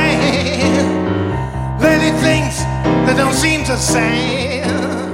man. Lady thinks they don't seem to say.